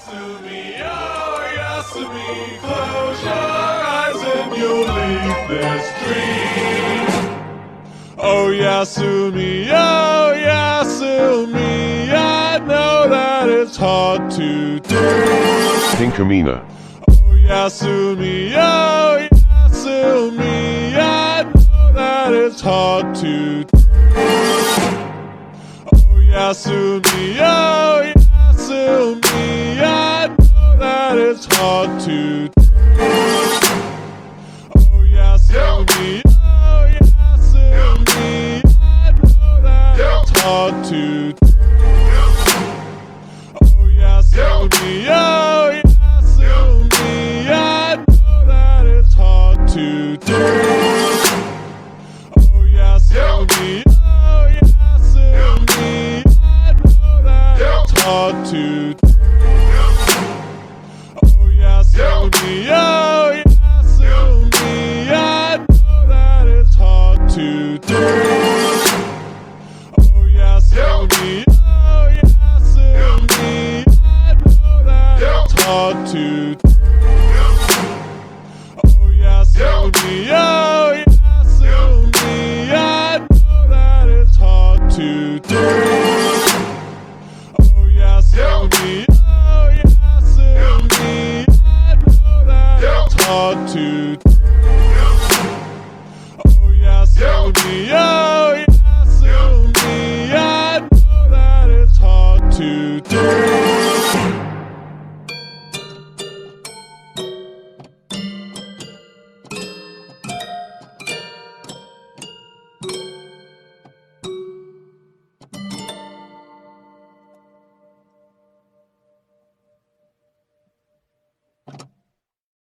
Yasumi, oh Yasumi, close your eyes and you'll leave this dream. Oh Yasumi, I know that it's hard to do. Tinkamina. Oh Yasumi, I know that it's hard to do. Oh Yasumi, I know that it's hard to do. Oh Yasumi, I know that it's hard to do. Oh Yasumi, I know that it's hard to do. Oh Yasumi, I know that it's hard to do. Oh Yasumi,